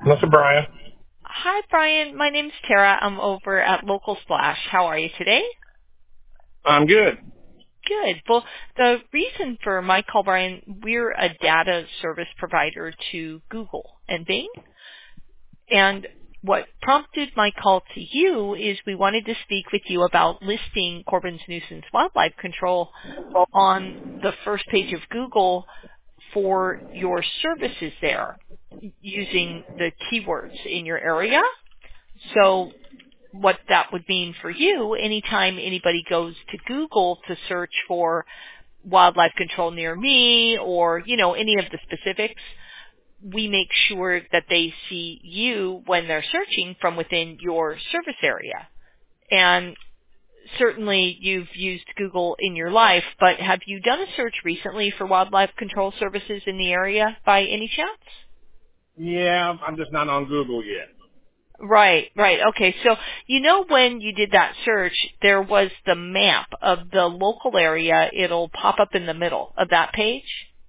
Mr. Brian. Hi, Brian. My name's Tara. I'm over at Local Splash. How are you today? I'm good. Good. Well, the reason for my call, Brian, we're a data service provider to Google and Bing. And what prompted my call to you is we wanted to speak with you about listing Corbin's Nuisance Wildlife Control on the first page of Google for your services there using the keywords in your area. So what that would mean for you, anytime anybody goes to Google to search for wildlife control near me or, any of the specifics, we make sure that they see you when they're searching from within your service area. And certainly you've used Google in your life, but have you done a search recently for wildlife control services in the area by any chance? Yeah, I'm just not on Google yet. Right. Okay, so when you did that search, there was the map of the local area. It'll pop up in the middle of that page.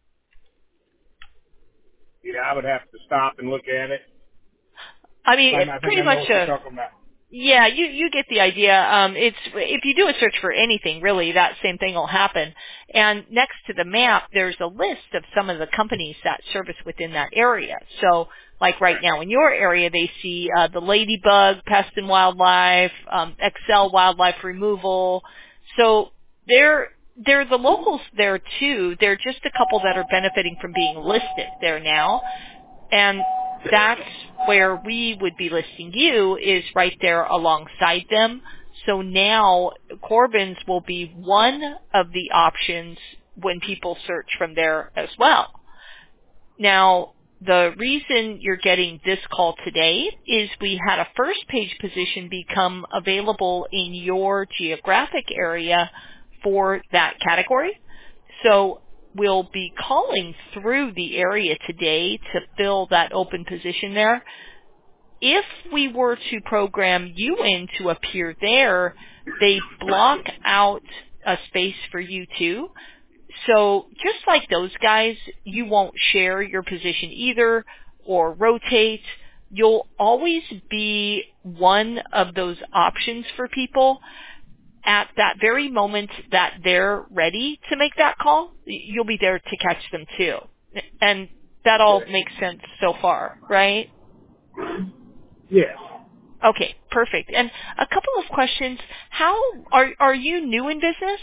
Yeah, I would have to stop and look at it. I mean, I think pretty I know much what you're talking about. yeah, you get the idea. It's if you do a search for anything, really, that same thing will happen. And next to the map, there's a list of some of the companies that service within that area. So, like right now in your area, they see the Ladybug Pest and Wildlife, Excel Wildlife Removal. So they're the locals there too. They're just a couple that are benefiting from being listed there now. And that's where we would be listing you is right there alongside them. So now Corbin's will be one of the options when people search from there as well. Now, the reason you're getting this call today is we had a first page position become available in your geographic area for that category. So we'll be calling through the area today to fill that open position there. If we were to program you in to appear there, they block out a space for you too. So just like those guys, you won't share your position either or rotate. You'll always be one of those options for people. At that very moment that they're ready to make that call, you'll be there to catch them too. And that all makes sense so far, right? Yes. Okay, perfect. And a couple of questions. How are you new in business?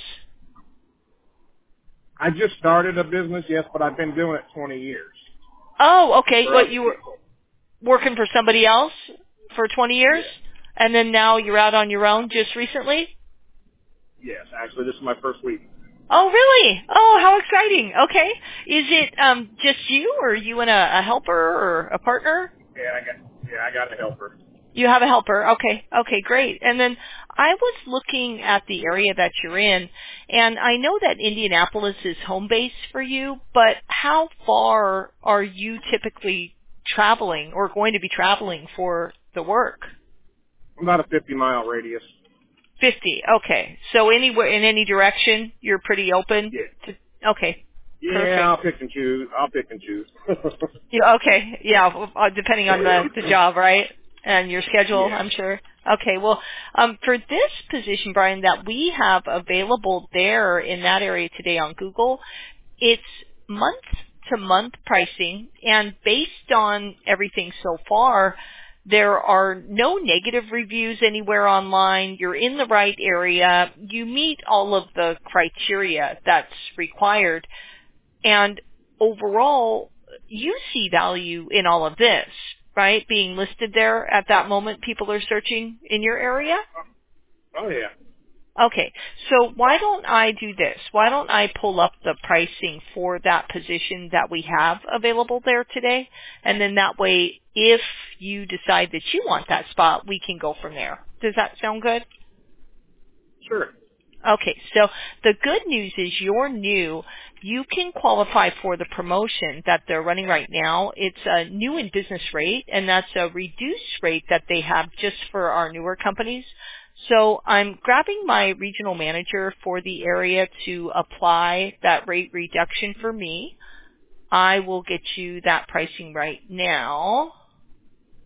I just started a business, yes, but I've been doing it 20 years. Oh, okay. For What, other you were people. working for somebody else for 20 years? Yes. And then now you're out on your own just recently? Yes, actually, this is my first week. Oh, really? Oh, how exciting. Okay. Is it just you, or you and a helper or a partner? I got a helper. You have a helper. Okay, great. And then I was looking at the area that you're in, and I know that Indianapolis is home base for you, but how far are you typically traveling or going to be traveling for the work? About a 50-mile radius. 50. Okay. So anywhere in any direction, you're pretty open Yeah. to. Okay. Yeah, Perfect. I'll pick and choose. Yeah, okay. Yeah, depending on the job, right? And your schedule, Yeah. I'm sure. Okay, well, for this position, Brian, that we have available there in that area today on Google, it's month-to-month pricing, and based on everything so far, there are no negative reviews anywhere online. You're in the right area. You meet all of the criteria that's required. And overall, you see value in all of this, right? Being listed there at that moment, people are searching in your area. Oh, yeah. Okay, so why don't I do this? Why don't I pull up the pricing for that position that we have available there today? And then that way, if you decide that you want that spot, we can go from there. Does that sound good? Sure. Okay, so the good news is you're new. You can qualify for the promotion that they're running right now. It's a new in business rate, and that's a reduced rate that they have just for our newer companies. So I'm grabbing my regional manager for the area to apply that rate reduction for me. I will get you that pricing right now.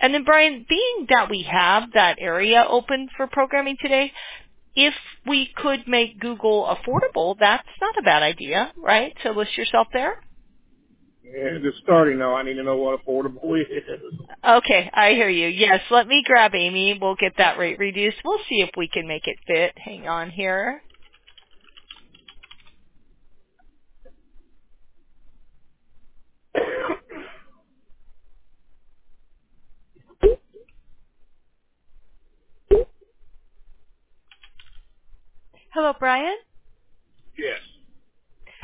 And then Brian, being that we have that area open for programming today, if we could make Google affordable, that's not a bad idea, right? To list yourself there? Yeah, just starting though. I need to know what affordable is. Okay, I hear you. Yes, let me grab Amy. We'll get that rate reduced. We'll see if we can make it fit. Hang on here. Hello, Brian?